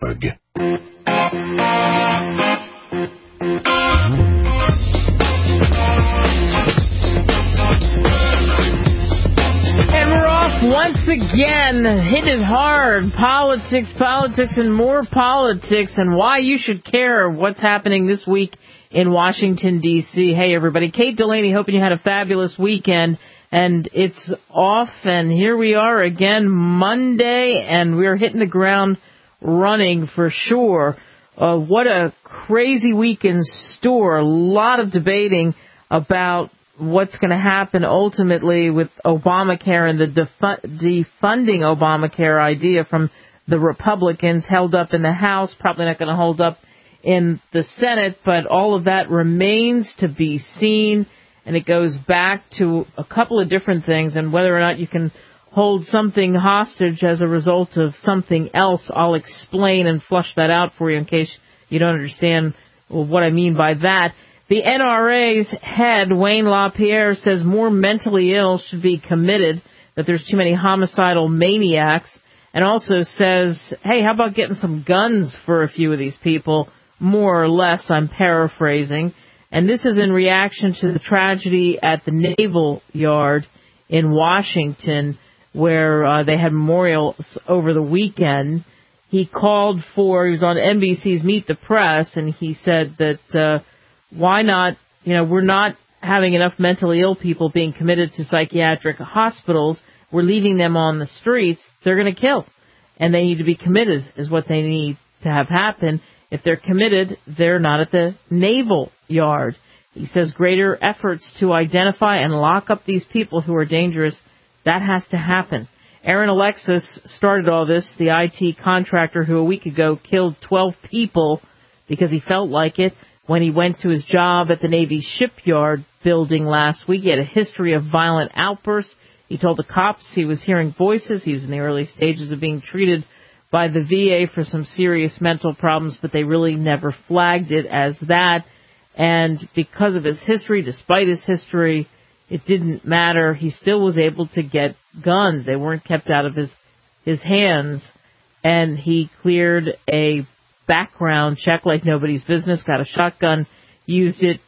Once again, hit it hard. Politics, and more politics, and why you should care what's happening this week in Washington, D.C. Hey, everybody. Kate Delaney, hoping you had a fabulous weekend. And it's off, and here we are again Monday, and we're hitting the ground running for sure. What a crazy week in store. A lot of debating about what's going to happen ultimately with Obamacare and the defunding Obamacare idea from the Republicans, held up in the House, probably not going to hold up in the Senate, but all of that remains to be seen, and it goes back to a couple of different things, and whether or not you can hold something hostage as a result of something else. I'll explain and flush that out for you in case you don't understand what I mean by that. The NRA's head, Wayne LaPierre, says more mentally ill should be committed, that there's too many homicidal maniacs, and also says, hey, how about getting some guns for a few of these people, more or less, I'm paraphrasing. And this is in reaction to the tragedy at the Naval Yard in Washington, where they had memorials over the weekend. He was on NBC's Meet the Press, and he said that why not, we're not having enough mentally ill people being committed to psychiatric hospitals. We're leaving them on the streets. They're going to kill. And they need to be committed is what they need to have happen. If they're committed, they're not at the Naval Yard. He says greater efforts to identify and lock up these people who are dangerous, that has to happen. Aaron Alexis started all this, the IT contractor who a week ago killed 12 people because he felt like it. When he went to his job at the Navy shipyard building last week, he had a history of violent outbursts. He told the cops he was hearing voices. He was in the early stages of being treated by the VA for some serious mental problems, but they really never flagged it as that. And because of his history, despite his history, it didn't matter. He still was able to get guns. They weren't kept out of his hands. And he cleared a background check like nobody's business, got a shotgun, used it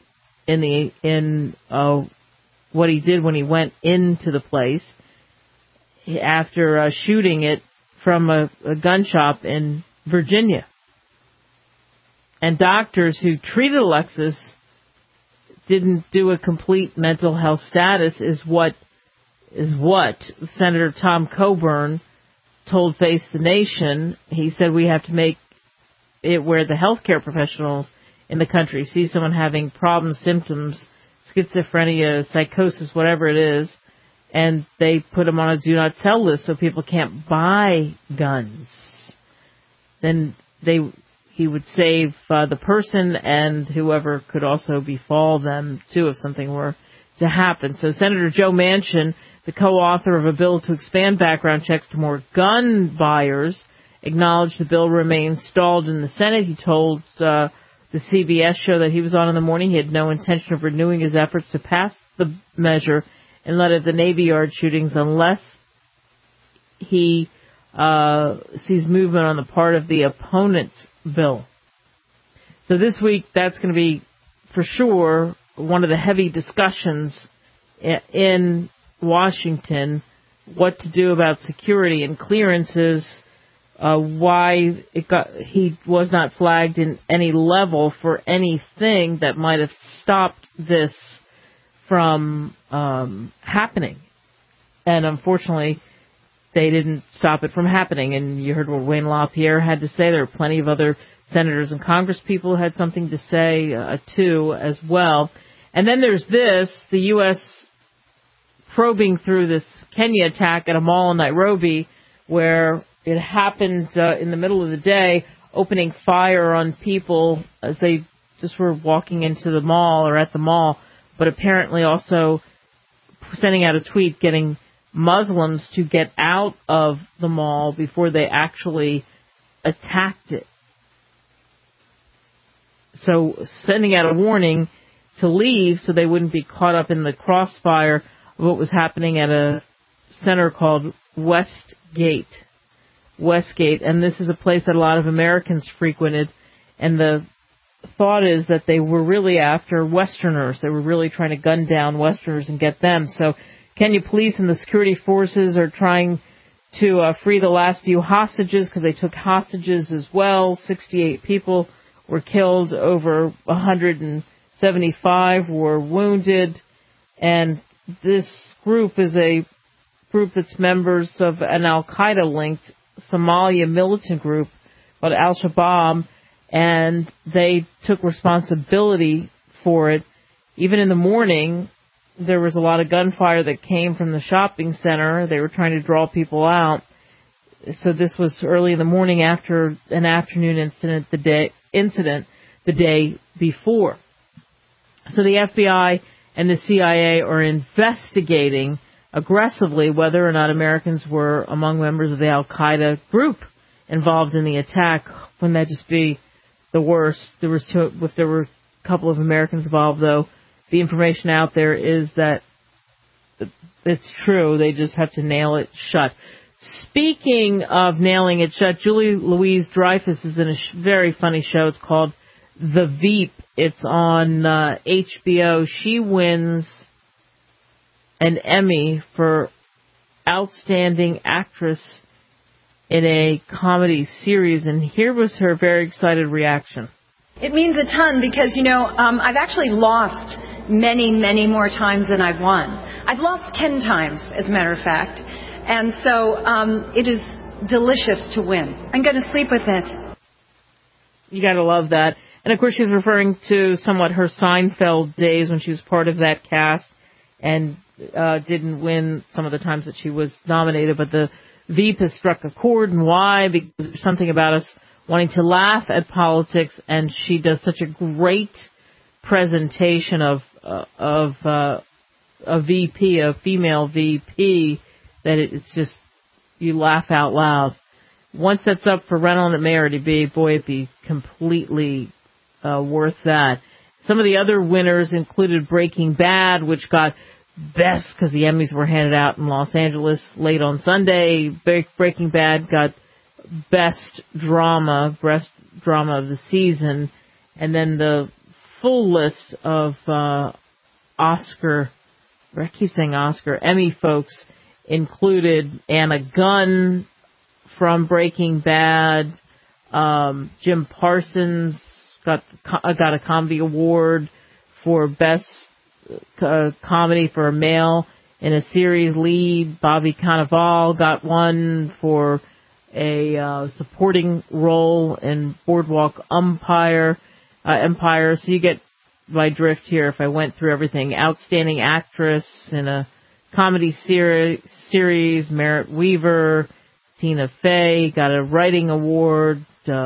in what he did when he went into the place after shooting it from a gun shop in Virginia. And doctors who treated Alexis didn't do a complete mental health status is what Senator Tom Coburn told Face the Nation. He said we have to make it where the healthcare professionals in the country see someone having problems, symptoms, schizophrenia, psychosis, whatever it is, and they put them on a do not sell list so people can't buy guns. Then he would save the person and whoever could also befall them too if something were to happen. So Senator Joe Manchin, the co-author of a bill to expand background checks to more gun buyers, acknowledged the bill remains stalled in the Senate. He told the CBS show that he was on in the morning he had no intention of renewing his efforts to pass the measure in light of the Navy Yard shootings unless he sees movement on the part of the opponent's bill. So this week, that's going to be, for sure, one of the heavy discussions in Washington, what to do about security and clearances, why he was not flagged in any level for anything that might have stopped this from happening. And unfortunately, they didn't stop it from happening. And you heard what Wayne LaPierre had to say. There are plenty of other senators and Congress people who had something to say, too, as well. And then there's this, the U.S. probing through this Kenya attack at a mall in Nairobi where it happened in the middle of the day, opening fire on people as they just were walking into the mall or at the mall, but apparently also sending out a tweet getting Muslims to get out of the mall before they actually attacked it. So sending out a warning to leave so they wouldn't be caught up in the crossfire of what was happening at a center called Westgate. Westgate, and this is a place that a lot of Americans frequented, and the thought is that they were really after Westerners. They were really trying to gun down Westerners and get them. So Kenya police and the security forces are trying to free the last few hostages because they took hostages as well. 68 people were killed, over 175 were wounded, and this group is a group that's members of an Al-Qaeda-linked Somalia militant group called Al-Shabaab, and they took responsibility for it. Even in the morning, there was a lot of gunfire that came from the shopping center. They were trying to draw people out. So this was early in the morning after an afternoon incident the day before. So the FBI and the CIA are investigating aggressively whether or not Americans were among members of the Al-Qaeda group involved in the attack. Wouldn't that just be the worst? If there were a couple of Americans involved, though, the information out there is that it's true. They just have to nail it shut. Speaking of nailing it shut, Julie Louis-Dreyfus is in a very funny show. It's called The Veep. It's on HBO. She wins an Emmy for Outstanding Actress in a Comedy Series, and here was her very excited reaction. It means a ton because, I've actually lost many, many more times than I've won. I've lost 10 times, as a matter of fact. And so it is delicious to win. I'm going to sleep with it. You got to love that. And, of course, she's referring to somewhat her Seinfeld days when she was part of that cast and didn't win some of the times that she was nominated. But the Veep has struck a chord. And why? Because there's something about us wanting to laugh at politics, and she does such a great presentation of a VP, a female VP, that it's just, you laugh out loud. Once that's up for rental and Mayor to be, boy, it'd be completely worth that. Some of the other winners included Breaking Bad, which got best because the Emmys were handed out in Los Angeles late on Sunday. Breaking Bad got best drama of the season, and then the full list of Emmy folks included Anna Gunn from Breaking Bad. Jim Parsons got a comedy award for best comedy for a male in a series lead. Bobby Cannavale got one for a supporting role in Boardwalk Empire. So you get my drift here if I went through everything. Outstanding actress in a comedy series, Merritt Weaver. Tina Fey got a writing award.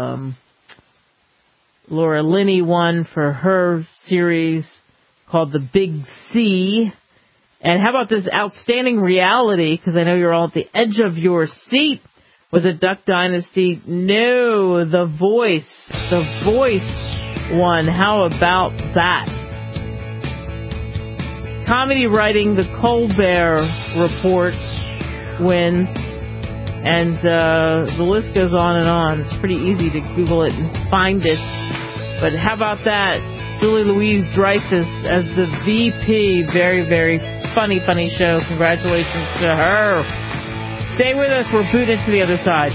Laura Linney won for her series called The Big C. And how about this outstanding reality, because I know you're all at the edge of your seat. Was it Duck Dynasty? No, The Voice. The Voice won. How about that? Comedy writing, The Colbert Report wins. And the list goes on and on. It's pretty easy to Google it and find it. But how about that? Julie Louis-Dreyfus as the VP. Very, very funny show. Congratulations to her. Stay with us. We're booted to the other side.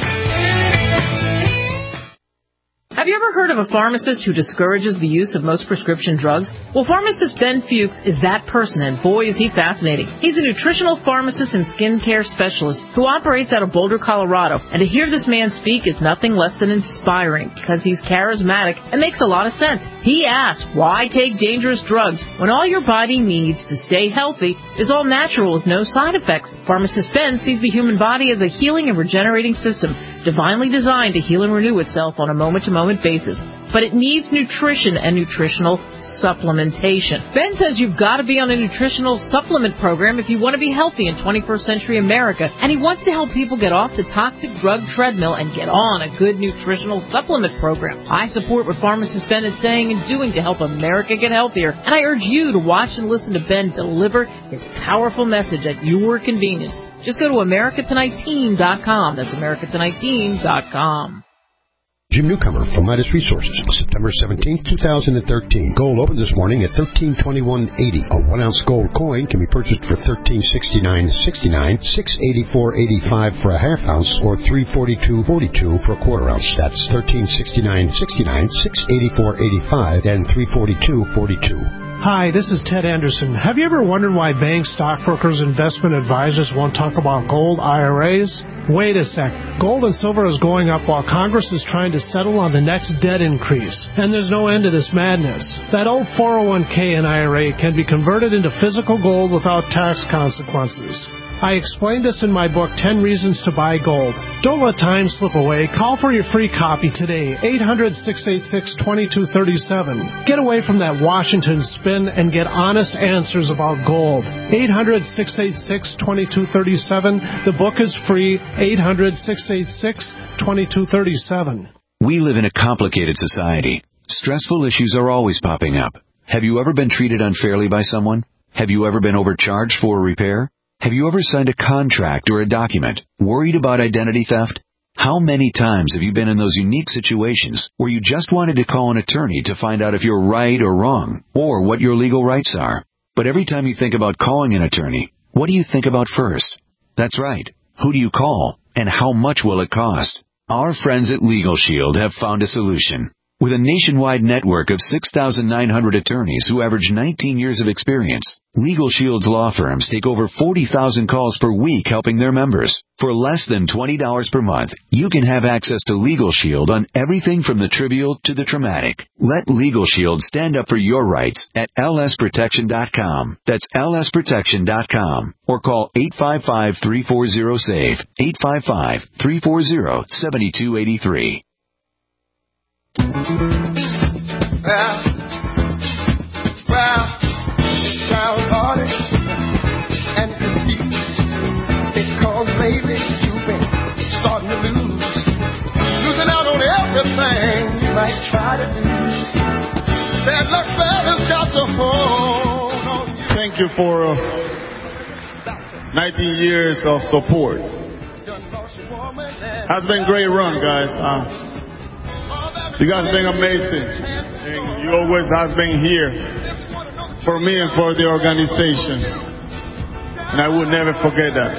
Have you ever heard of a pharmacist who discourages the use of most prescription drugs? Well, pharmacist Ben Fuchs is that person, and boy, is he fascinating. He's a nutritional pharmacist and skincare specialist who operates out of Boulder, Colorado. And to hear this man speak is nothing less than inspiring because he's charismatic and makes a lot of sense. He asks, why take dangerous drugs when all your body needs to stay healthy is all natural with no side effects? Pharmacist Ben sees the human body as a healing and regenerating system, divinely designed to heal and renew itself on a moment-to-moment basis. but it needs nutrition and nutritional supplementation. Ben says you've got to be on a nutritional supplement program if you want to be healthy in 21st century America, and he wants to help people get off the toxic drug treadmill and get on a good nutritional supplement program. I support what pharmacist Ben is saying and doing to help America get healthier, and I urge you to watch and listen to Ben deliver his powerful message at your convenience. Just go to AmericaTonightTeam.com. That's AmericaTonightTeam.com. Jim Newcomer from Midas Resources, September 17, 2013. Gold opened this morning at $1321.80. A 1-ounce gold coin can be purchased for $1369.69, $684.85 for a half ounce, or $342.42 for a quarter ounce. That's $1369.69, $684.85, and $342.42. Hi, this is Ted Anderson. Have you ever wondered why banks, stockbrokers, investment advisors won't talk about gold IRAs? Wait a sec. Gold and silver is going up while Congress is trying to settle on the next debt increase. And there's no end to this madness. That old 401k and IRA can be converted into physical gold without tax consequences. I explained this in my book, 10 Reasons to Buy Gold. Don't let time slip away. Call for your free copy today, 800-686-2237. Get away from that Washington spin and get honest answers about gold. 800-686-2237. The book is free, 800-686-2237. We live in a complicated society. Stressful issues are always popping up. Have you ever been treated unfairly by someone? Have you ever been overcharged for a repair? Have you ever signed a contract or a document worried about identity theft? How many times have you been in those unique situations where you just wanted to call an attorney to find out if you're right or wrong, or what your legal rights are? But every time you think about calling an attorney, what do you think about first? That's right. Who do you call, and how much will it cost? Our friends at Legal Shield have found a solution. With a nationwide network of 6,900 attorneys who average 19 years of experience, Legal Shield's law firms take over 40,000 calls per week helping their members. For less than $20 per month, you can have access to Legal Shield on everything from the trivial to the traumatic. Let Legal Shield stand up for your rights at lsprotection.com. That's lsprotection.com. Or call 855-340-SAVE, 855-340-7283. Well, downhearted and confused because lately you've been starting to losing out on everything you might try to do. Bad luck fella's got to hold on. Thank you for 19 years of support. Has been a great run, guys. You guys have been amazing, and you always have been here for me and for the organization, and I will never forget that.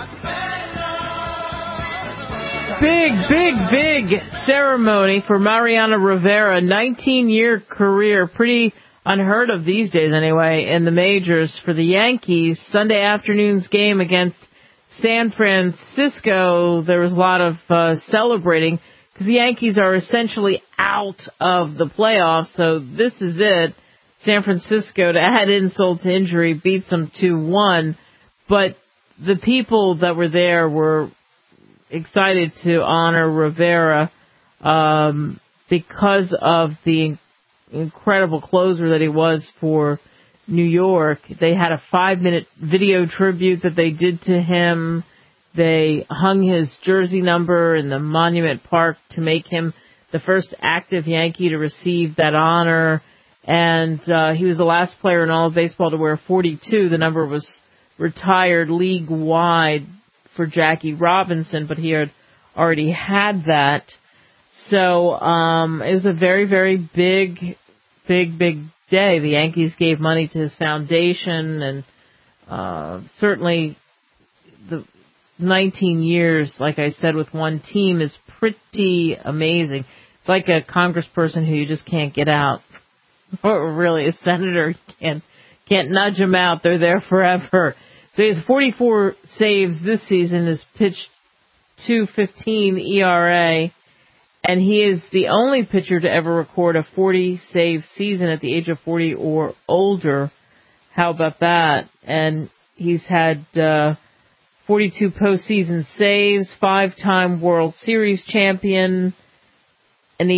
Big ceremony for Mariano Rivera, 19-year career, pretty unheard of these days anyway, in the majors for the Yankees. Sunday afternoon's game against San Francisco, there was a lot of celebrating, because the Yankees are essentially out of the playoffs, so this is it. San Francisco, to add insult to injury, beats them 2-1. But the people that were there were excited to honor Rivera because of the incredible closer that he was for New York. They had a 5-minute video tribute that they did to him. They hung his jersey number in the Monument Park to make him the first active Yankee to receive that honor. And he was the last player in all of baseball to wear 42. The number was retired league-wide for Jackie Robinson, but he had already had that. So it was a very, very big day. The Yankees gave money to his foundation, and certainly the 19 years, like I said, with one team is pretty amazing. It's like a congressperson who you just can't get out, or really a senator, you can't nudge them out. They're there forever. So he has 44 saves this season, has pitched .215 ERA, and he is the only pitcher to ever record a 40-save season at the age of 40 or older. How about that? And he's had 42 postseason saves, 5-time World Series champion, and he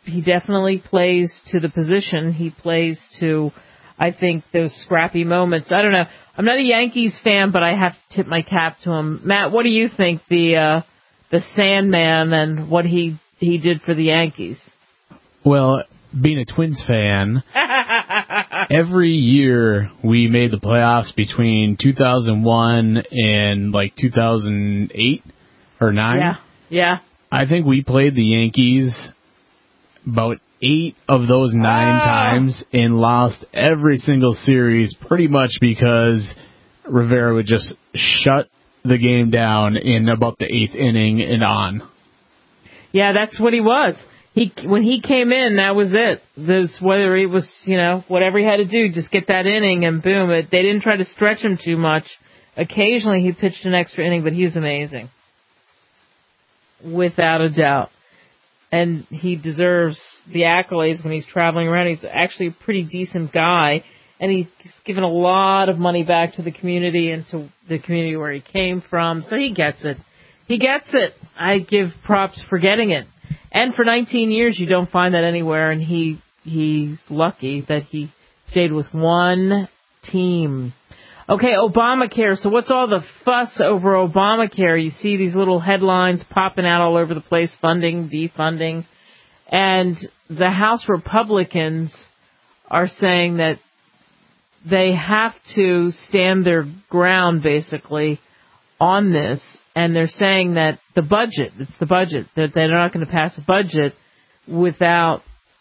definitely plays to the position. He plays to, I think, those scrappy moments. I don't know. I'm not a Yankees fan, but I have to tip my cap to him. Matt, what do you think the Sandman and what he did for the Yankees? Well, being a Twins fan, every year we made the playoffs between 2001 and like 2008 or 9. Yeah. I think we played the Yankees about 8 of those 9 times and lost every single series pretty much because Rivera would just shut the game down in about the 8th inning and on. Yeah, that's what he was. When he came in, that was it. Whether he was, whatever he had to do, just get that inning and boom. They didn't try to stretch him too much. Occasionally he pitched an extra inning, but he was amazing. Without a doubt. And he deserves the accolades when he's traveling around. He's actually a pretty decent guy. And he's given a lot of money back to the community and to the community where he came from. So he gets it. He gets it. I give props for getting it. And for 19 years, you don't find that anywhere. And he's lucky that he stayed with one team. Okay, Obamacare. So what's all the fuss over Obamacare? You see these little headlines popping out all over the place, funding, defunding. And the House Republicans are saying that they have to stand their ground, basically, on this. And they're saying that it's the budget, that they're not going to pass a budget without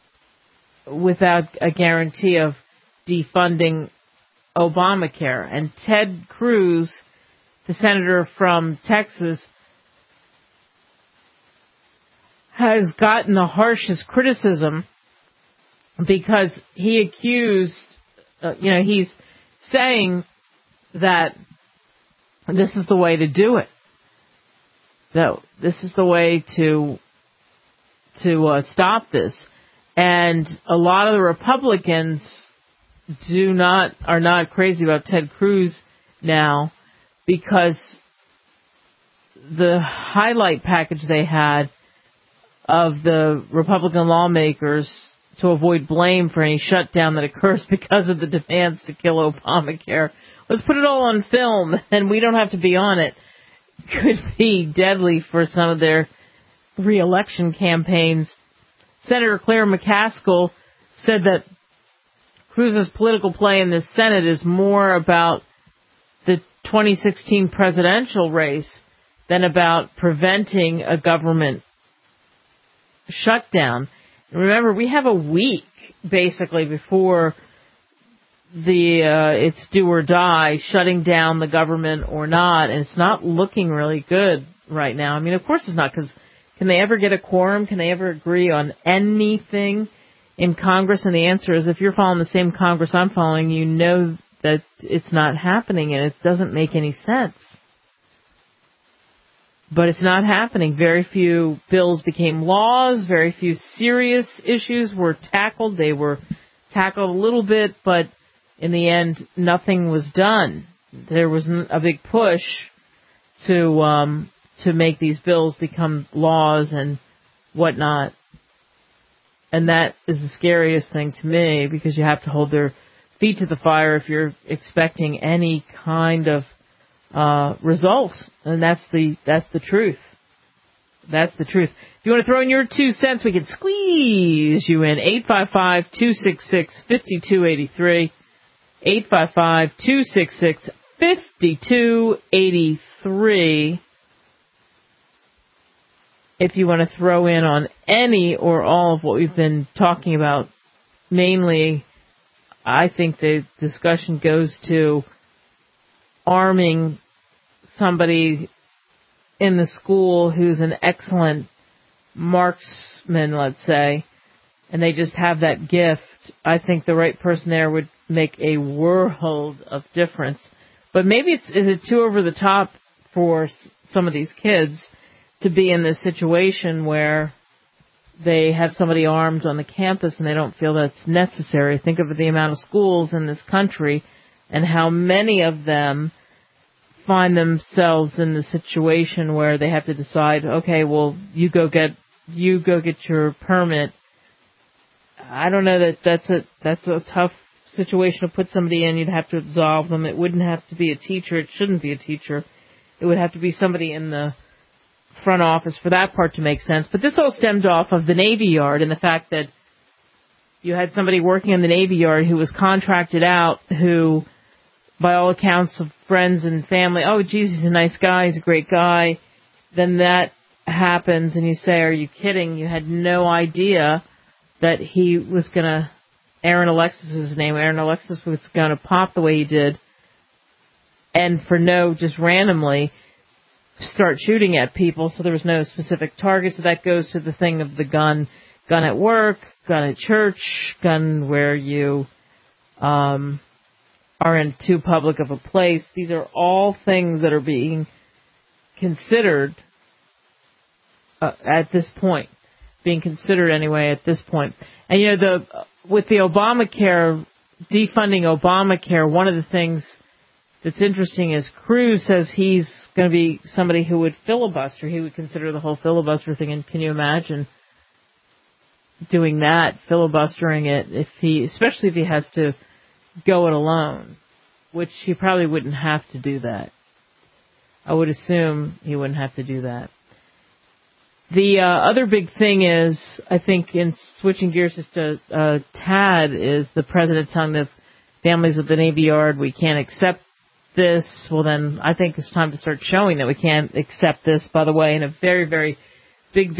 a guarantee of defunding Obamacare. And Ted Cruz, the senator from Texas, has gotten the harshest criticism because he accused, he's saying that this is the way to do it. No, this is the way to stop this. And a lot of the Republicans are not crazy about Ted Cruz now because the highlight package they had of the Republican lawmakers to avoid blame for any shutdown that occurs because of the demands to kill Obamacare. Let's put it all on film and we don't have to be on it. Could be deadly for some of their re-election campaigns. Senator Claire McCaskill said that Cruz's political play in the Senate is more about the 2016 presidential race than about preventing a government shutdown. Remember, we have a week, basically, before it's do or die, shutting down the government or not, and it's not looking really good right now. I mean, of course it's not, because can they ever get a quorum? Can they ever agree on anything in Congress? And the answer is, if you're following the same Congress I'm following, you know that it's not happening, and it doesn't make any sense. But it's not happening. Very few bills became laws. Very few serious issues were tackled. They were tackled a little bit, but in the end, nothing was done. There was a big push to make these bills become laws and whatnot. And that is the scariest thing to me, because you have to hold their feet to the fire if you're expecting any kind of result. And that's the truth. That's the truth. If you want to throw in your 2 cents, we can squeeze you in. 855-266-5283. 855-266-5283. If you want to throw in on any or all of what we've been talking about, mainly, I think the discussion goes to arming somebody in the school who's an excellent marksman, let's say, and they just have that gift. I think the right person there would make a world of difference. But maybe is it too over the top for some of these kids to be in this situation where they have somebody armed on the campus and they don't feel that's necessary? Think of the amount of schools in this country and how many of them find themselves in the situation where they have to decide, okay, well, you go get your permit I don't know that's a tough situation to put somebody in. You'd have to absolve them. It wouldn't have to be a teacher. It shouldn't be a teacher. It would have to be somebody in the front office for that part to make sense. But this all stemmed off of the Navy Yard and the fact that you had somebody working in the Navy Yard who was contracted out, who, by all accounts of friends and family, oh, geez, he's a nice guy, he's a great guy. Then that happens and you say, are you kidding? You had no idea that he was going to, Aaron Alexis is his name, Aaron Alexis was going to pop the way he did, and just randomly start shooting at people, so there was no specific target. So that goes to the thing of the gun at work, gun at church, gun where you are in too public of a place. These are all things that are being considered at this point, being considered anyway at this point. And, with the Obamacare, defunding Obamacare, one of the things that's interesting is Cruz says he's going to be somebody who would filibuster. He would consider the whole filibuster thing. And can you imagine doing that, filibustering it, especially if he has to go it alone, which he probably wouldn't have to do that. I would assume he wouldn't have to do that. The other big thing is, I think, in switching gears just a tad, is the president telling the families of the Navy Yard, we can't accept this. Well, then I think it's time to start showing that we can't accept this, by the way, in a very, very big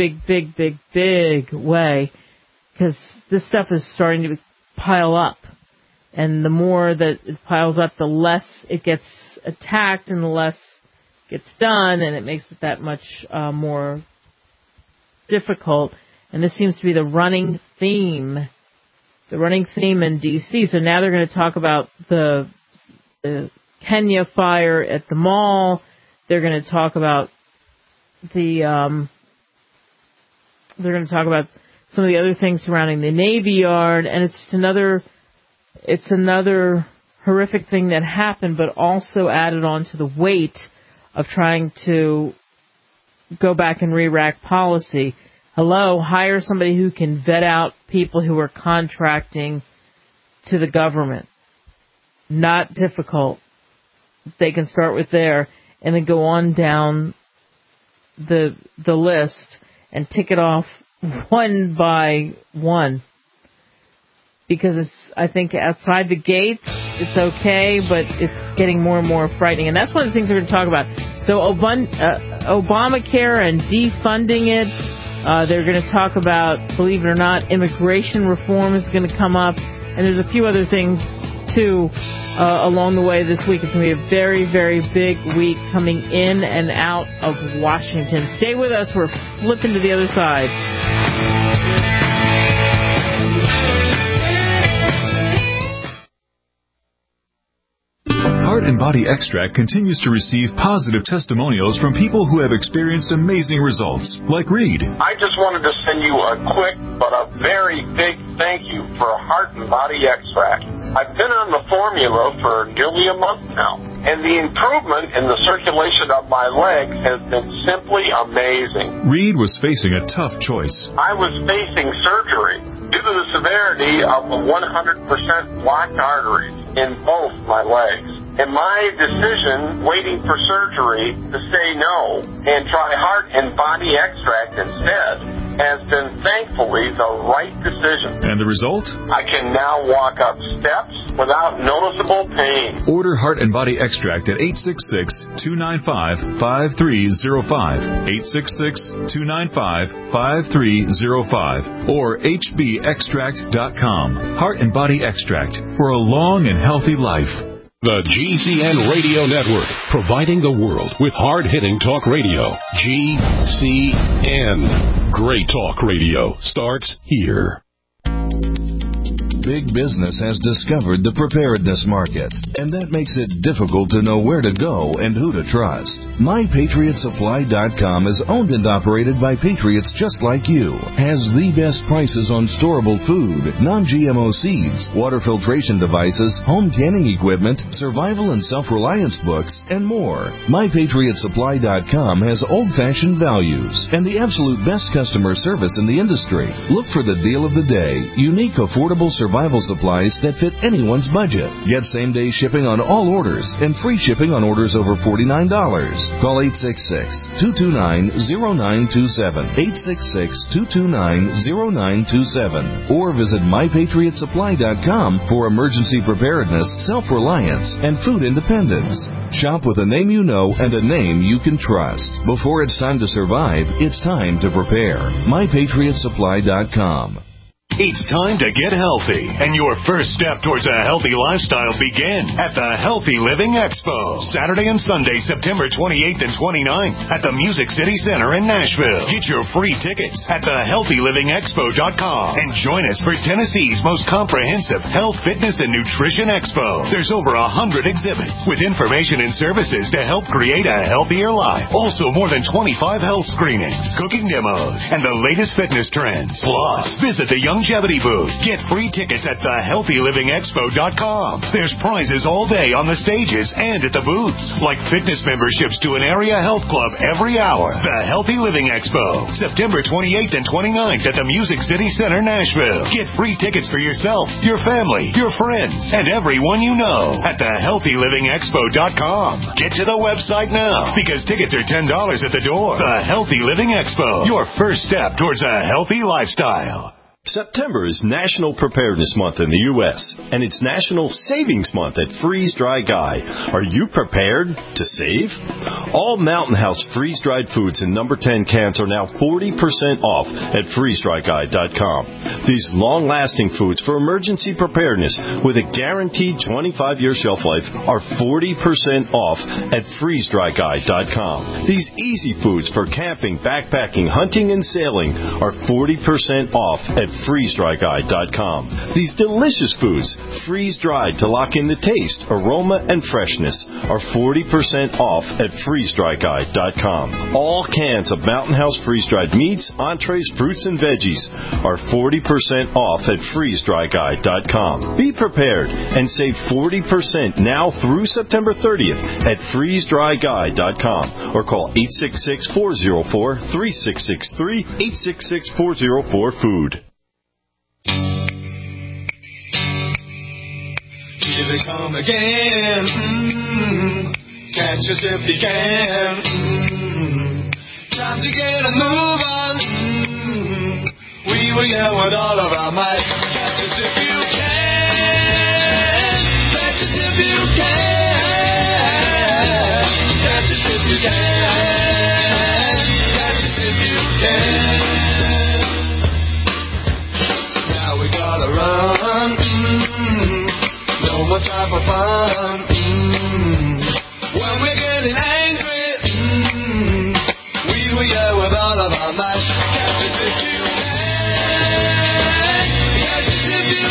way, because this stuff is starting to pile up. And the more that it piles up, the less it gets attacked and the less gets done, and it makes it that much more difficult. And this seems to be the running theme in D.C. So now they're going to talk about the Kenya fire at the mall. They're going to talk about they're going to talk about some of the other things surrounding the Navy Yard, and it's another horrific thing that happened, but also added on to the weight of trying to go back and re-rack policy. Hello, hire somebody who can vet out people who are contracting to the government. Not difficult. They can start with there and then go on down the list and tick it off one by one. Because it's, I think, outside the gates, it's okay, but it's getting more and more frightening. And that's one of the things we're going to talk about. So Obamacare and defunding it, they're going to talk about, believe it or not, immigration reform is going to come up. And there's a few other things, too, along the way this week. It's going to be a very, very big week coming in and out of Washington. Stay with us. We're flipping to the other side. Heart and Body Extract continues to receive positive testimonials from people who have experienced amazing results, like Reed. I just wanted to send you a quick but a very big thank you for Heart and Body Extract. I've been on the formula for nearly a month now, and the improvement in the circulation of my legs has been simply amazing. Reed was facing a tough choice. I was facing surgery due to the severity of the 100% blocked arteries in both my legs. And my decision, waiting for surgery, to say no and try Heart and Body Extract instead, has been thankfully the right decision. And the result? I can now walk up steps without noticeable pain. Order Heart and Body Extract at 866-295-5305, 866-295-5305, or hbextract.com. Heart and Body Extract for a long and healthy life. The GCN Radio Network, providing the world with hard-hitting talk radio. GCN. Great talk radio starts here. big business has discovered the preparedness market, and that makes it difficult to know where to go and who to trust. MyPatriotSupply.com is owned and operated by patriots just like you, has the best prices on storable food, non-GMO seeds, water filtration devices, home canning equipment, survival and self-reliance books, and more. MyPatriotSupply.com has old-fashioned values and the absolute best customer service in the industry. Look for the deal of the day. Unique, affordable survival supplies that fit anyone's budget. Get same-day shipping on all orders and free shipping on orders over $49. Call 866-229-0927. 866-229-0927. Or visit MyPatriotSupply.com for emergency preparedness, self-reliance, and food independence. Shop with a name you know and a name you can trust. Before it's time to survive, it's time to prepare. MyPatriotSupply.com. It's time to get healthy, and your first step towards a healthy lifestyle begins at the Healthy Living Expo, Saturday and Sunday, September 28th and 29th at the Music City Center in Nashville. Get your free tickets at thehealthylivingexpo.com and join us for Tennessee's most comprehensive health, fitness, and nutrition expo. There's over 100 exhibits with information and services to help create a healthier life. Also, more than 25 health screenings, cooking demos, and the latest fitness trends. Plus, visit the Longevity booth. Get free tickets at thehealthylivingexpo.com. There's prizes all day on the stages and at the booths, like fitness memberships to an area health club every hour. The Healthy Living Expo, September 28th and 29th at the Music City Center, Nashville. Get free tickets for yourself, your family, your friends, and everyone you know at thehealthylivingexpo.com. Get to the website now because tickets are $10 at the door. The Healthy Living Expo, your first step towards a healthy lifestyle. September is National Preparedness Month in the U.S., and it's National Savings Month at Freeze Dry Guy. Are you prepared to save? All Mountain House freeze-dried foods in number 10 cans are now 40% off at freezedryguy.com. These long-lasting foods for emergency preparedness with a guaranteed 25-year shelf life are 40% off at freezedryguy.com. These easy foods for camping, backpacking, hunting, and sailing are 40% off at freezedryguy.com. These delicious foods, freeze-dried to lock in the taste, aroma, and freshness, are 40% off at freezedryguy.com. All cans of Mountain House freeze-dried meats, entrees, fruits, and veggies are 40% off at freezedryguy.com. Be prepared and save 40% now through September 30th at freezedryguy.com or call 866-404-3663, 866-404-FOOD. Here they come again. Catch us if you can. Time to get a move on. We will yell with all of our might. Catch us if you can. Catch us if you can. Catch us if you can. Catch us if you can. Now we gotta run. No more time for fun. When we're getting angry, we will yell with all of our might. Catch us if you can. Catch us if you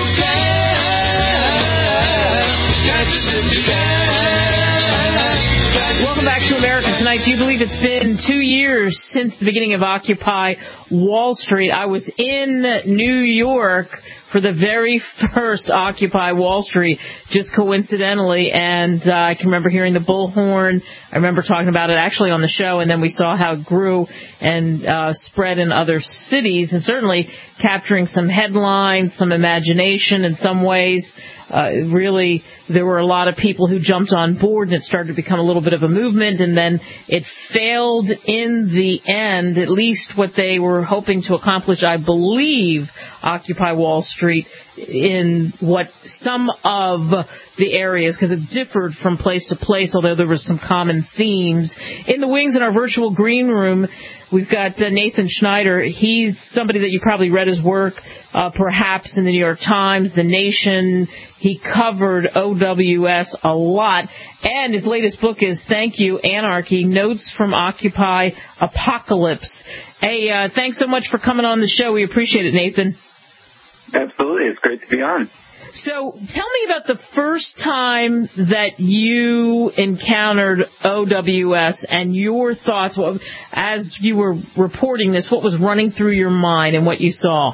can. Catch us if you can. Welcome back to America Tonight. Do you believe it's been 2 years since the beginning of Occupy Wall Street? I was in New York for the very first Occupy Wall Street, just coincidentally, and I can remember hearing the bullhorn. I remember talking about it actually on the show, and then we saw how it grew and spread in other cities, and certainly capturing some headlines, some imagination in some ways. Really, there were a lot of people who jumped on board, and it started to become a little bit of a movement, and then it failed in the end, at least what they were hoping to accomplish, I believe, Occupy Wall Street, in what some of the areas, because it differed from place to place, although there were some common themes. In the wings in our virtual green room, we've got Nathan Schneider. He's somebody that you probably read his work, perhaps in the New York Times, The Nation. He covered OWS a lot. And his latest book is Thank You, Anarchy, Notes from Occupy Apocalypse. Hey, thanks so much for coming on the show. We appreciate it, Nathan. Absolutely. It's great to be on. So tell me about the first time that you encountered OWS and your thoughts as you were reporting this. What was running through your mind and what you saw?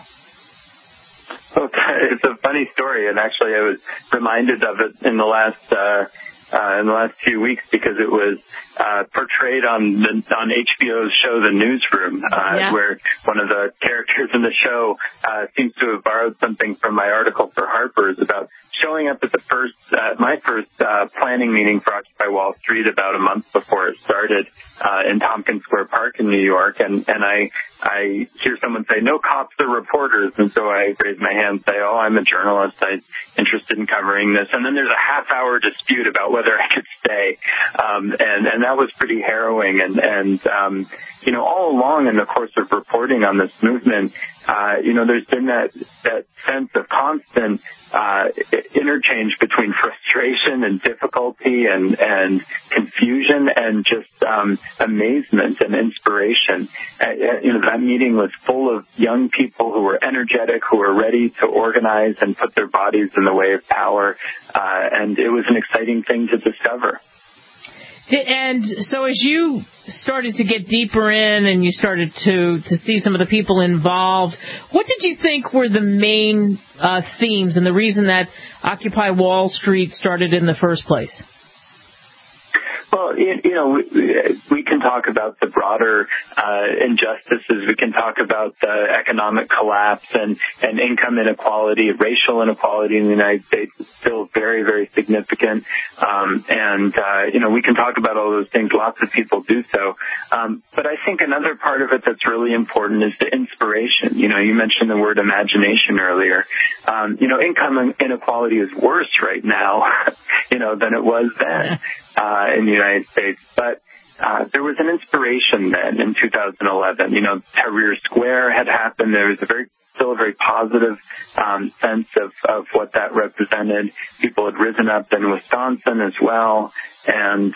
It's a funny story, and actually I was reminded of it in the last few weeks because it was portrayed on HBO's show The Newsroom, where one of the characters in the show seems to have borrowed something from my article for Harper's about showing up at my first planning meeting for Occupy Wall Street about a month before it started in Tompkins Square Park in New York, and I hear someone say, "No cops or reporters," and so I raise my hand and say, "Oh, I'm a journalist. I'm interested in covering this." And then there's a half-hour dispute about whether I could stay, and that was pretty harrowing. And all along in the course of reporting on this movement, there's been that sense of constant interchange between frustration and difficulty and confusion and just amazement and inspiration. That meeting was full of young people who were energetic, who were ready to organize and put their bodies in the way of power, and it was an exciting thing to discover. And so as you started to get deeper in and you started to see some of the people involved, what did you think were the main themes and the reason that Occupy Wall Street started in the first place? Well, we can talk about the broader injustices. We can talk about the economic collapse and income inequality, racial inequality in the United States is still very, very significant. We can talk about all those things. Lots of people do so. But I think another part of it that's really important is the inspiration. You mentioned the word imagination earlier. Income inequality is worse right now, than it was then. In the United States. But there was an inspiration then in 2011. Tahrir Square had happened. There was still a very positive sense of what that represented. People had risen up in Wisconsin as well. And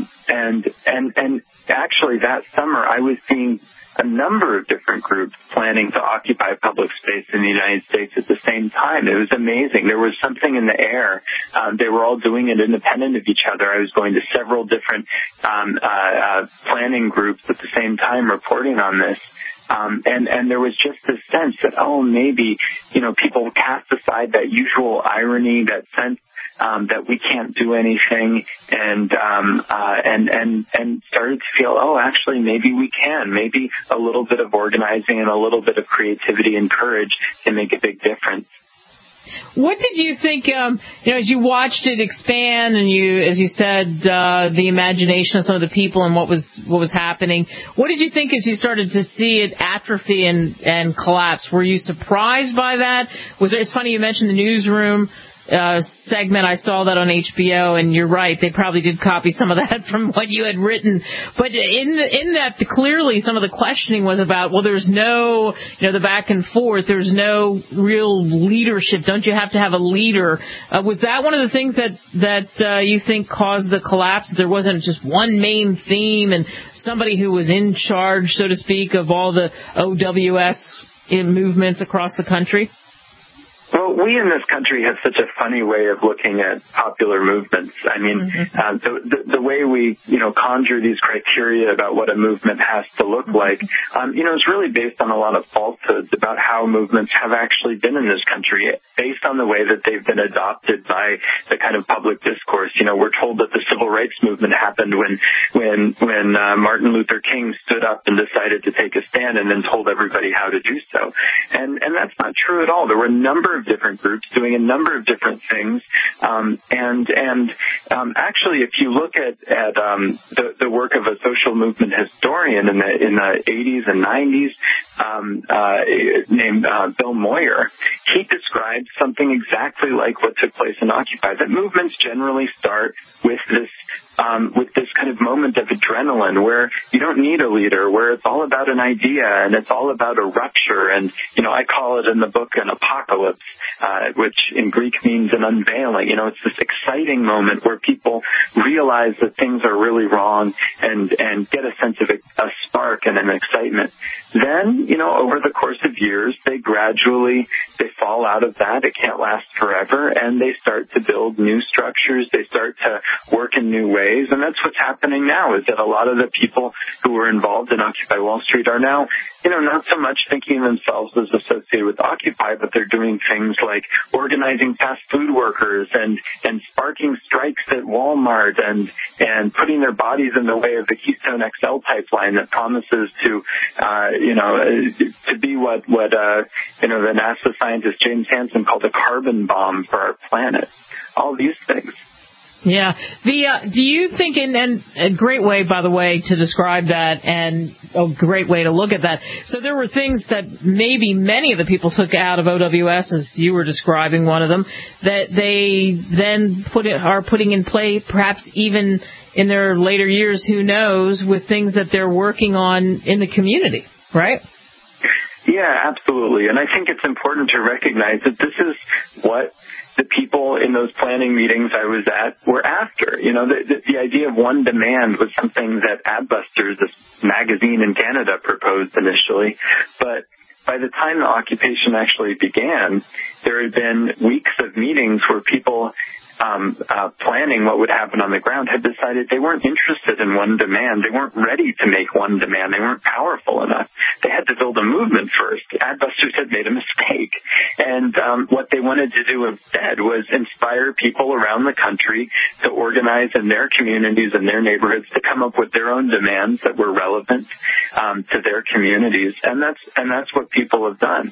actually that summer I was seeing a number of different groups planning to occupy public space in the United States at the same time. It was amazing. There was something in the air. They were all doing it independent of each other. I was going to several different planning groups at the same time reporting on this. And there was just this sense that, maybe, people cast aside that usual irony, that sense that we can't do anything, and started to feel, actually, maybe we can. Maybe a little bit of organizing and a little bit of creativity and courage can make a big difference. What did you think, as you watched it expand and as you said, the imagination of some of the people and what was happening, what did you think as you started to see it atrophy and collapse? Were you surprised by that? It's funny you mentioned the Newsroom segment. I saw that on HBO, and you're right, they probably did copy some of that from what you had written. But in that, clearly some of the questioning was about, there's no, the back and forth, there's no real leadership. Don't you have to have a leader? Was that one of the things that you think caused the collapse? There wasn't just one main theme and somebody who was in charge, so to speak, of all the OWS movements across the country? Well, we in this country have such a funny way of looking at popular movements. I mean, the way we, conjure these criteria about what a movement has to look like, is really based on a lot of falsehoods about how movements have actually been in this country, based on the way that they've been adopted by the kind of public discourse. We're told that the civil rights movement happened when Martin Luther King stood up and decided to take a stand and then told everybody how to do so. And that's not true at all. There were a number of different groups doing a number of different things, actually, if you look at the work of a social movement historian in the 80s and 90s named Bill Moyer, he described something exactly like what took place in Occupy. That movements generally start with this kind of moment of adrenaline where you don't need a leader, where it's all about an idea and it's all about a rupture. And, I call it in the book an apocalypse, which in Greek means an unveiling. It's this exciting moment where people realize that things are really wrong and get a sense of a spark and an excitement. Then, over the course of years, they fall out of that. It can't last forever. And they start to build new structures. They start to work in new ways. And that's what's happening now, is that a lot of the people who were involved in Occupy Wall Street are now, not so much thinking of themselves as associated with Occupy, but they're doing things like organizing fast food workers and sparking strikes at Walmart and putting their bodies in the way of the Keystone XL pipeline that promises to be what the NASA scientist James Hansen called a carbon bomb for our planet. All these things. Yeah. Do you think, and a great way, by the way, to describe that, and a great way to look at that. So there were things that maybe many of the people took out of OWS, as you were describing one of them, that they then are putting in play, perhaps even in their later years, who knows, with things that they're working on in the community, right? Yeah, absolutely. And I think it's important to recognize that this is what the people in those planning meetings I was at were after. The idea of one demand was something that Adbusters, this magazine in Canada, proposed initially. But by the time the occupation actually began, there had been weeks of meetings where people planning what would happen on the ground had decided they weren't interested in one demand. They weren't ready to make one demand. They weren't powerful enough. They had to build a movement first. Adbusters had made a mistake. And what they wanted to do instead was inspire people around the country to organize in their communities and their neighborhoods to come up with their own demands that were relevant to their communities. And that's what people have done.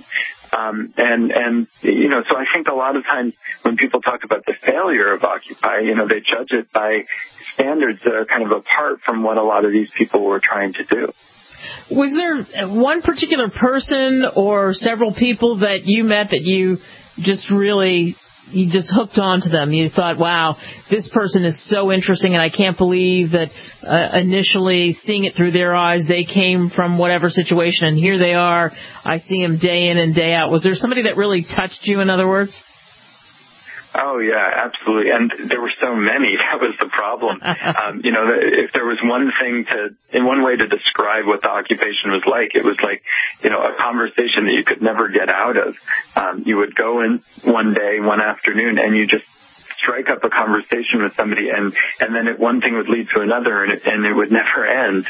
So I think a lot of times when people talk about the failure of Occupy, they judge it by standards that are kind of apart from what a lot of these people were trying to do. Was there one particular person or several people that you met that you just hooked onto them? You thought, wow, this person is so interesting, and I can't believe that initially seeing it through their eyes, they came from whatever situation, and here they are. I see them day in and day out. Was there somebody that really touched you, in other words? Oh, yeah, absolutely. And there were so many. That was the problem. If there was one way to describe what the occupation was like, it was like, a conversation that you could never get out of. You would go in one day, one afternoon, and you just strike up a conversation with somebody, and then one thing would lead to another, and it would never end.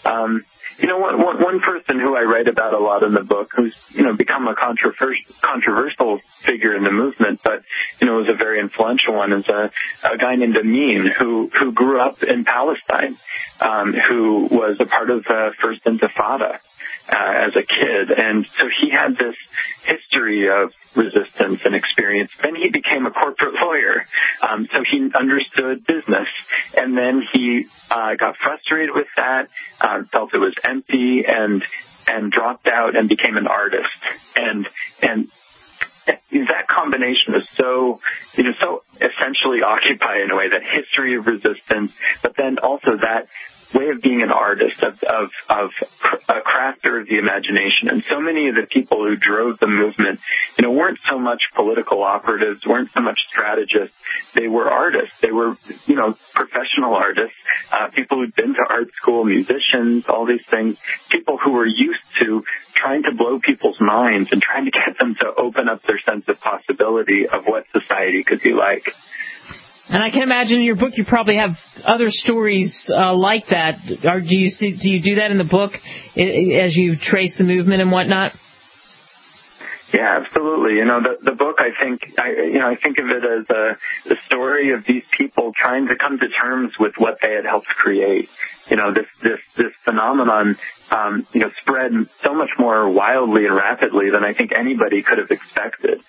One person who I write about a lot in the book, who's, become a controversial figure in the movement, but, was a very influential one, is a guy named Amin, who grew up in Palestine, who was a part of the First Intifada as a kid. And so he had this history of resistance and experience. Then he became a corporate lawyer. So he understood business. And then he got frustrated with that, felt it was empty, and dropped out and became an artist. And that combination was so essentially Occupy in a way, that history of resistance, but then also that way of being an artist, of a crafter of the imagination. And so many of the people who drove the movement, weren't so much political operatives, weren't so much strategists. They were artists. They were, professional artists, people who'd been to art school, musicians, all these things, people who were used to trying to blow people's minds and trying to get them to open up their sense of possibility of what society could be like. And I can imagine in your book you probably have other stories like that. Do you do that in the book as you trace the movement and whatnot? Yeah, absolutely. The book, I think of it as a story of these people trying to come to terms with what they had helped create. This phenomenon, spread so much more wildly and rapidly than I think anybody could have expected.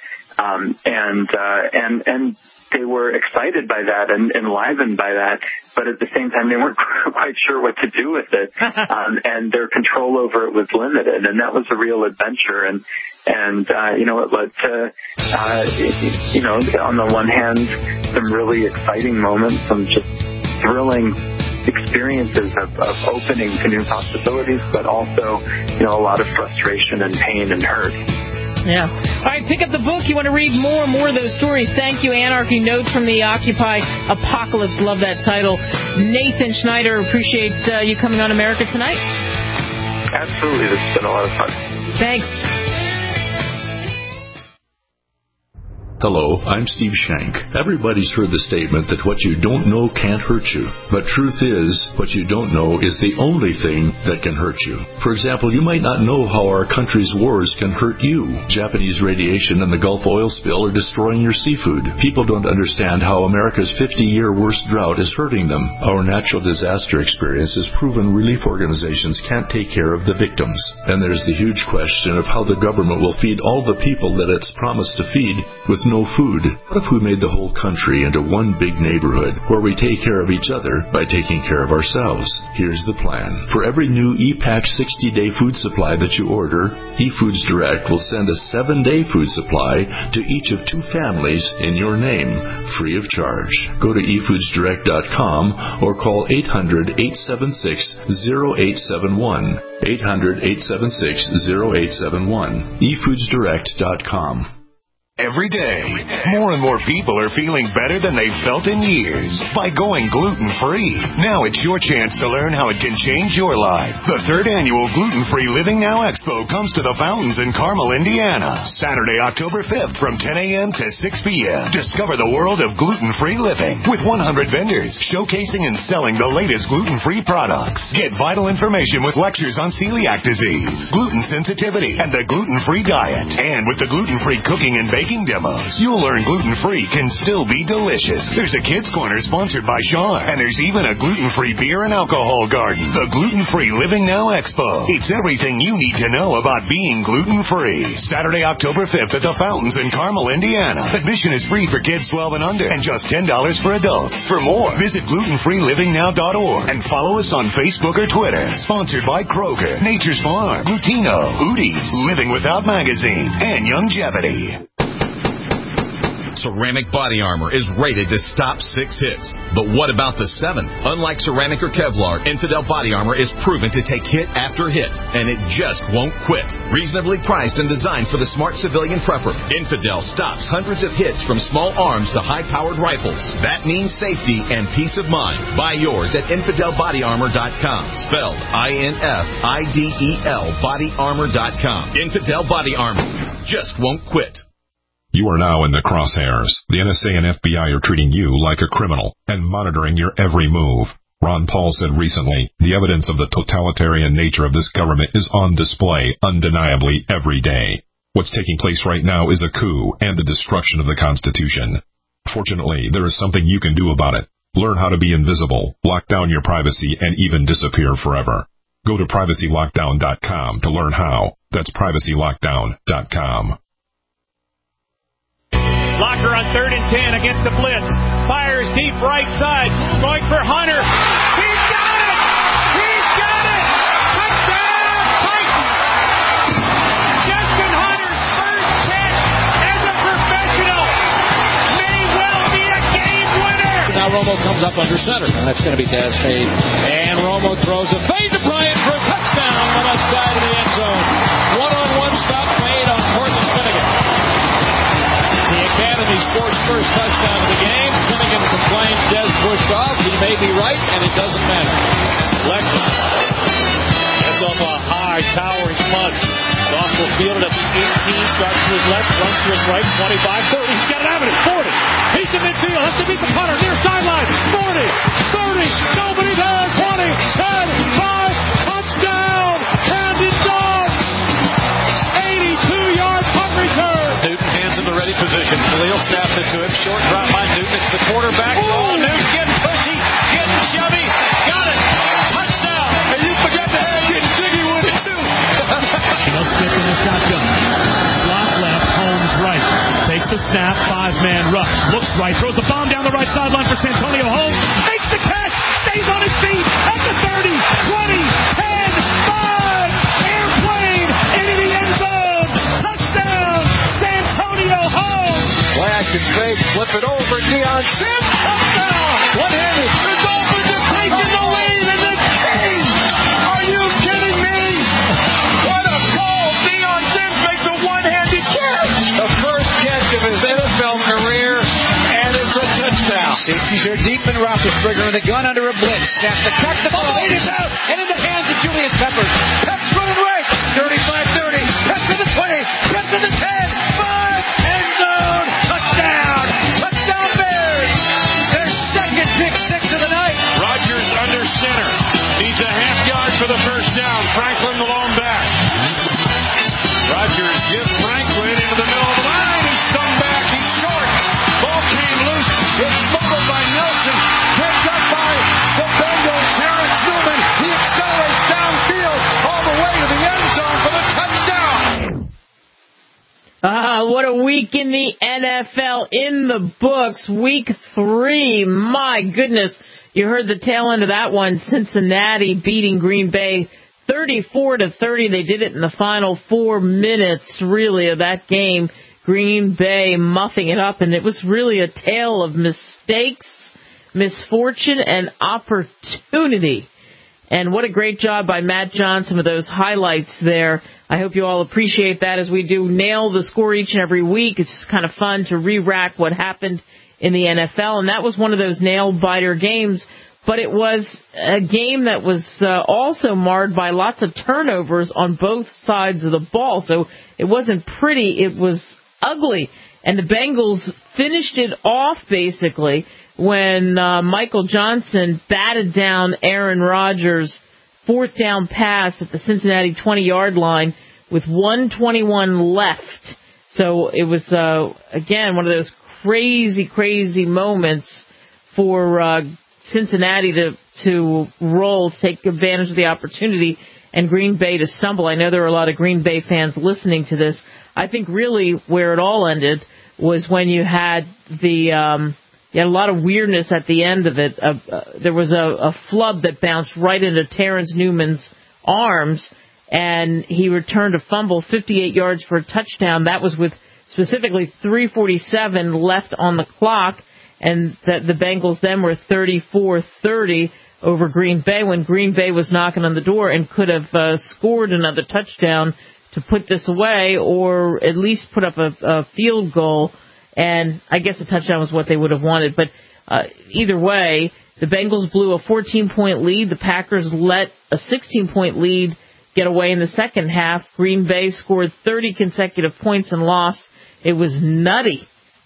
And they were excited by that and enlivened by that, but at the same time, they weren't quite sure what to do with it. And their control over it was limited, and that was a real adventure. And it led to, on the one hand, some really exciting moments, some just thrilling experiences of opening to new possibilities, but also, a lot of frustration and pain and hurt. Yeah. All right, pick up the book. You want to read more of those stories. Thank you, Anarchy, Notes from the Occupy Apocalypse. Love that title. Nathan Schneider, appreciate you coming on America Tonight. Absolutely. This has been a lot of fun. Thanks. Hello, I'm Steve Shank. Everybody's heard the statement that what you don't know can't hurt you. But truth is, what you don't know is the only thing that can hurt you. For example, you might not know how our country's wars can hurt you. Japanese radiation and the Gulf oil spill are destroying your seafood. People don't understand how America's 50-year worst drought is hurting them. Our natural disaster experience has proven relief organizations can't take care of the victims. And there's the huge question of how the government will feed all the people that it's promised to feed with no food. What if we made the whole country into one big neighborhood where we take care of each other by taking care of ourselves? Here's the plan. For every new ePack 60-day food supply that you order, eFoods Direct will send a 7-day food supply to each of 2 families in your name, free of charge. Go to efoodsdirect.com or call 800-876-0871. 800-876-0871. efoodsdirect.com. Every day, more and more people are feeling better than they've felt in years by going gluten-free. Now it's your chance to learn how it can change your life. The 3rd annual Gluten-Free Living Now Expo comes to the Fountains in Carmel, Indiana, Saturday, October 5th from 10 a.m. to 6 p.m. Discover the world of gluten-free living with 100 vendors showcasing and selling the latest gluten-free products. Get vital information with lectures on celiac disease, gluten sensitivity, and the gluten-free diet. And with the gluten-free cooking and baking demos, you'll learn gluten-free can still be delicious. There's a kids' corner sponsored by Sean, and there's even a gluten-free beer and alcohol garden. The Gluten-Free Living Now Expo. It's everything you need to know about being gluten-free. Saturday, October 5th at the Fountains in Carmel, Indiana. Admission is free for kids 12 and under and just $10 for adults. For more, visit glutenfreelivingnow.org and follow us on Facebook or Twitter. Sponsored by Kroger, Nature's Farm, Glutino, Udi's, Living Without Magazine, and Youngevity. Ceramic Body Armor is rated to stop 6 hits. But what about the 7th? Unlike ceramic or Kevlar, Infidel Body Armor is proven to take hit after hit, and it just won't quit. Reasonably priced and designed for the smart civilian prepper, Infidel stops hundreds of hits from small arms to high-powered rifles. That means safety and peace of mind. Buy yours at InfidelBodyArmor.com. Spelled INFIDEL BodyArmor.com. Infidel Body Armor just won't quit. You are now in the crosshairs. The NSA and FBI are treating you like a criminal and monitoring your every move. Ron Paul said recently, the evidence of the totalitarian nature of this government is on display undeniably every day. What's taking place right now is a coup and the destruction of the Constitution. Fortunately, there is something you can do about it. Learn how to be invisible, lock down your privacy, and even disappear forever. Go to privacylockdown.com to learn how. That's privacylockdown.com. Locker on 3rd and 10 against the blitz. Fires deep right side. Going for Hunter. He's got it! He's got it! Touchdown, Titans! Justin Hunter's first catch as a professional may well be a game winner. Now Romo comes up under center. And that's going to be Daz Fade. And Romo throws a fade to Bryant for a touchdown on the left side of the end zone. One-on-one stop made on Cortland Finnegan. The Academy Sports first touchdown of the game. Finnegan complains Dez pushed off. He may be right, and it doesn't matter. Lexus gets off a high, towering punch. Off the field at the 18, starts to his left, runs to his right, 25, 30. He's got an avenue, 40. He's in midfield, has to beat the punter, near sideline, 40, 30, nobody there, 20, 10, 5, touchdown, and it's done. 82-yard punt return. Newton hands in the ready position. Khalil snaps it to him. Short drop by Newton. It's the quarterback. Oh, Newton getting pushy, getting chubby. Got it. Touchdown. And you forget to have getting jiggy with it, too. He'll stick in the shotgun. Block left, Holmes right. Takes the snap, 5-man rush. Looks right, throws a bomb down the right sideline for Santonio Holmes. Makes the catch, stays on his feet at the 30, 20, 10, 5. Airplane into the end zone. Touchdown, Santonio Holmes. Play action fake, flip it over, Deion Sims. Touchdown. One-handed. The Dolphins have taken the lead in the game. Are you kidding me? What a call. Deion Sims makes a one-handed catch. The first catch of his NFL career, and it's a touchdown. Safeties are deep in Roethlisberger in the gun under a blitz. Snaps to crack the ball. It is out. And in the hands of Julius Peppers. Peps running right. 35-30. Peps to the 20. Peps to the 10. 5. End zone. Touchdown. What a week in the NFL in the books. Week 3. My goodness. You heard the tail end of that one. Cincinnati beating Green Bay 34-30. They did it in the final 4 minutes, really, of that game. Green Bay muffing it up, and it was really a tale of mistakes, misfortune, and opportunity. And what a great job by Matt Johnson with those highlights there. I hope you all appreciate that as we do nail the score each and every week. It's just kind of fun to re-rack what happened in the NFL. And that was one of those nail-biter games. But it was a game that was also marred by lots of turnovers on both sides of the ball. So it wasn't pretty. It was ugly. And the Bengals finished it off, basically, when Michael Johnson batted down Aaron Rodgers' 4th down pass at the Cincinnati 20-yard line with 1:21 left. So it was, again, one of those crazy moments for Cincinnati to roll, to take advantage of the opportunity, and Green Bay to stumble. I know there are a lot of Green Bay fans listening to this. I think really where it all ended was when you had you had a lot of weirdness at the end of it. There was a flub that bounced right into Terrence Newman's arms, and he returned a fumble, 58 yards for a touchdown. That was with specifically 3:47 left on the clock, and the Bengals then were 34-30 over Green Bay when Green Bay was knocking on the door and could have scored another touchdown to put this away or at least put up a field goal. And I guess the touchdown was what they would have wanted. But either way, the Bengals blew a 14-point lead. The Packers let a 16-point lead get away in the second half. Green Bay scored 30 consecutive points and lost. It was nutty.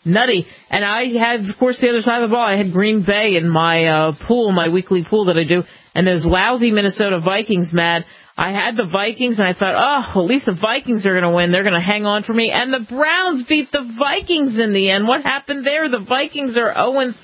And I had, of course, the other side of the ball. I had Green Bay in my pool, my weekly pool that I do. And those lousy Minnesota Vikings, Matt. I had the Vikings, and I thought, at least the Vikings are going to win. They're going to hang on for me. And the Browns beat the Vikings in the end. What happened there? The Vikings are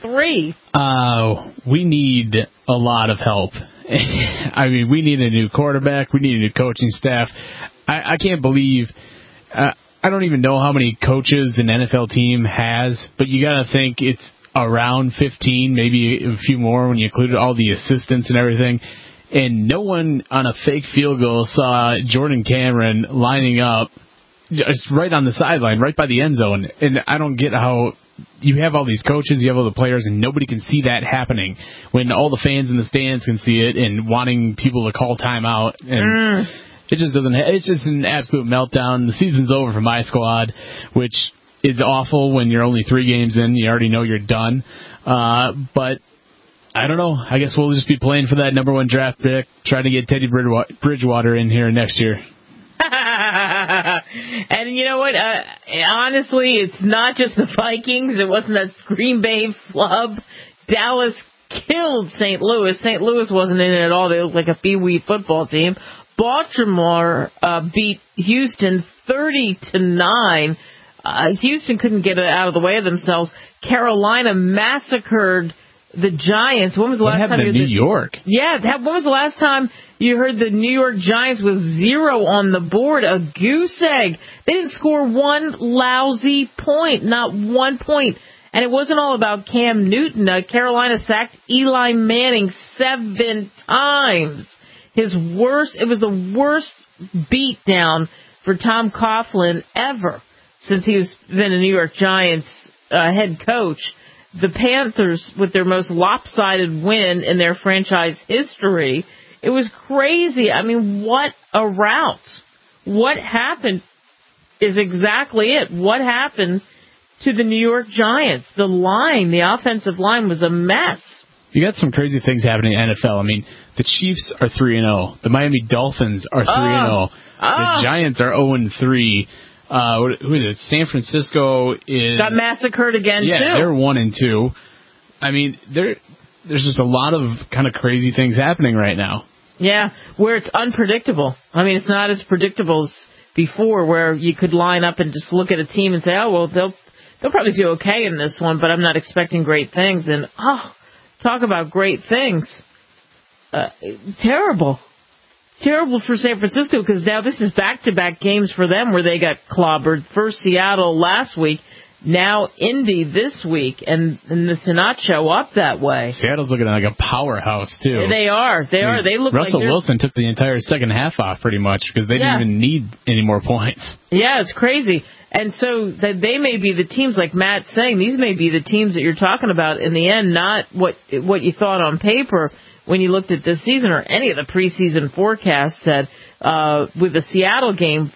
0-3. We need a lot of help. I mean, we need a new quarterback. We need a new coaching staff. I can't believe I don't even know how many coaches an NFL team has, but you got to think it's around 15, maybe a few more when you include all the assistants and everything. And no one on a fake field goal saw Jordan Cameron lining up just right on the sideline, right by the end zone. And I don't get how you have all these coaches, you have all the players, and nobody can see that happening when all the fans in the stands can see it and wanting people to call timeout. And it just doesn't. It's just an absolute meltdown. The season's over for my squad, which is awful when you're only 3 games in. You already know you're done. But I don't know. I guess we'll just be playing for that number 1 draft pick, trying to get Teddy Bridgewater in here next year. And you know what? Honestly, it's not just the Vikings. It wasn't that Green Bay flub. Dallas killed St. Louis. St. Louis wasn't in it at all. They looked like a Pee-wee football team. Baltimore beat Houston 30-9. Houston couldn't get it out of the way of themselves. Carolina massacred the Giants. When was the last time? New York? Yeah. When was the last time you heard the New York Giants with 0 on the board? A goose egg. They didn't score one lousy point. Not 1 point. And it wasn't all about Cam Newton. Carolina sacked Eli Manning 7 times. It was the worst beatdown for Tom Coughlin ever since he's been a New York Giants head coach. The Panthers, with their most lopsided win in their franchise history, it was crazy. I mean, what a rout. What happened is exactly it. What happened to the New York Giants? The offensive line was a mess. You got some crazy things happening in the NFL. I mean, the Chiefs are 3-0. The Miami Dolphins are 3-0. The Giants are 0-3. Who is it? San Francisco got massacred again, too. Yeah, they're 1-2. I mean, there's just a lot of kind of crazy things happening right now. Yeah, where it's unpredictable. I mean, it's not as predictable as before, where you could line up and just look at a team and say, oh, well, they'll probably do okay in this one, but I'm not expecting great things. And, talk about great things. Terrible. terrible for San Francisco because now this is back-to-back games for them where they got clobbered. First Seattle last week, now Indy this week, and this to not show up that way. Seattle's looking like a powerhouse, too. They are. They look Russell like Wilson took the entire second half off pretty much because they didn't even need any more points. Yeah, it's crazy. And so that they may be the teams, like Matt's saying, these may be the teams that you're talking about in the end, not what you thought on paper when you looked at this season or any of the preseason forecasts said. With the Seattle game,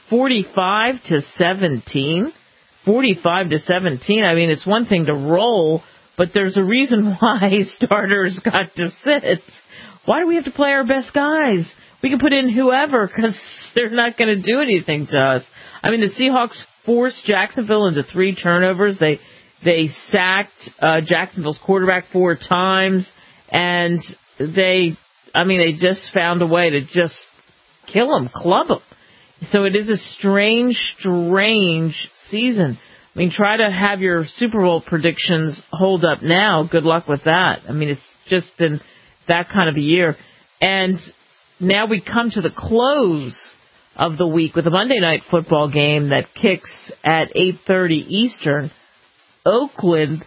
45-17. 45-17. I mean, it's one thing to roll, but there's a reason why starters got to sit. Why do we have to play our best guys? We can put in whoever because they're not going to do anything to us. I mean, the Seahawks forced Jacksonville into 3 turnovers. They sacked Jacksonville's quarterback 4 times, and they just found a way to just kill them, club them. So it is a strange season. I mean, try to have your Super Bowl predictions hold up now. Good luck with that. I mean, it's just been that kind of a year. And now we come to the close of the week with a Monday Night Football game that kicks at 8:30 Eastern. Oakland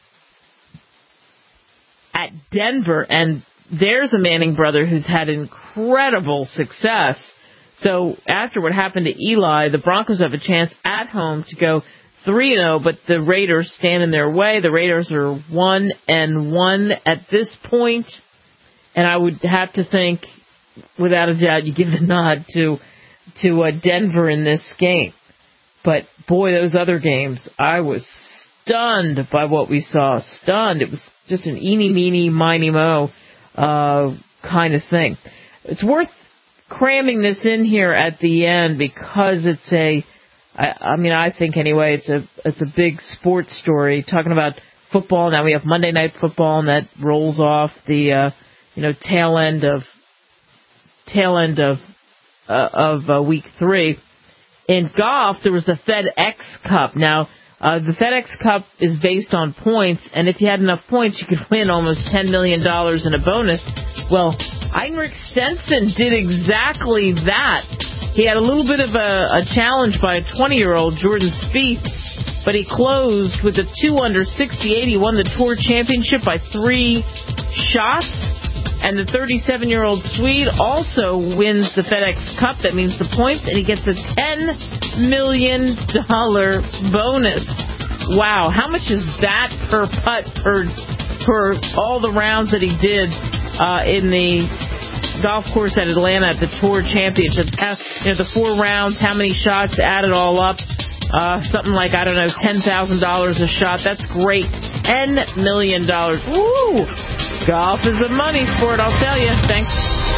at Denver. And there's a Manning brother who's had incredible success. So after what happened to Eli, the Broncos have a chance at home to go 3-0, but the Raiders stand in their way. The Raiders are 1-1 at this point, and I would have to think, without a doubt, you give the nod to Denver in this game. But boy, those other games, I was stunned by what we saw. Stunned. It was just an eeny, meeny, miny, mo kind of thing. It's worth cramming this in here at the end because it's I think anyway, it's a big sports story talking about football. Now we have Monday Night Football, and that rolls off the tail end of week 3. In golf, there was the FedEx Cup. Now the FedEx Cup is based on points, and if you had enough points, you could win almost $10 million in a bonus. Well, Heinrich Stenson did exactly that. He had a little bit of a challenge by a 20-year-old, Jordan Spieth, but he closed with a 2-under 68. He won the Tour Championship by 3 shots, and the 37-year-old Swede also wins the FedEx Cup. That means the points, and he gets a $10 million bonus. Wow, how much is that per putt for all the rounds that he did in the golf course at Atlanta at the Tour Championships? The 4 rounds, how many shots, add it all up, something like, I don't know, $10,000 a shot. That's great. $10 million. Woo! Golf is a money sport, I'll tell you. Thanks.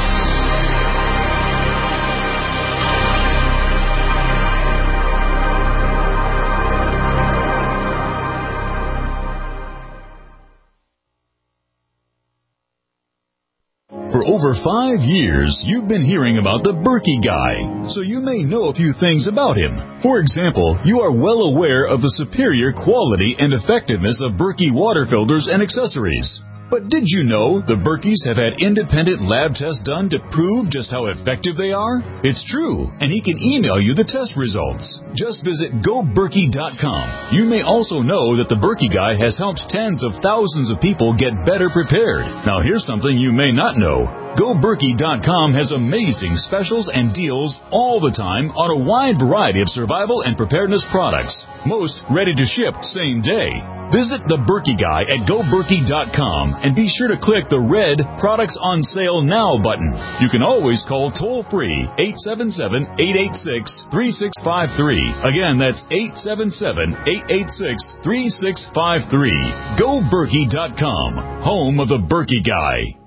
For over 5 years, you've been hearing about the Berkey Guy, so you may know a few things about him. For example, you are well aware of the superior quality and effectiveness of Berkey water filters and accessories. But did you know the Berkeys have had independent lab tests done to prove just how effective they are? It's true, and he can email you the test results. Just visit GoBerkey.com. You may also know that the Berkey Guy has helped tens of thousands of people get better prepared. Now here's something you may not know. GoBerkey.com has amazing specials and deals all the time on a wide variety of survival and preparedness products. Most ready to ship same day. Visit the Berkey Guy at GoBerkey.com and be sure to click the red Products on Sale Now button. You can always call toll-free 877-886-3653. Again, that's 877-886-3653. GoBerkey.com, home of the Berkey Guy.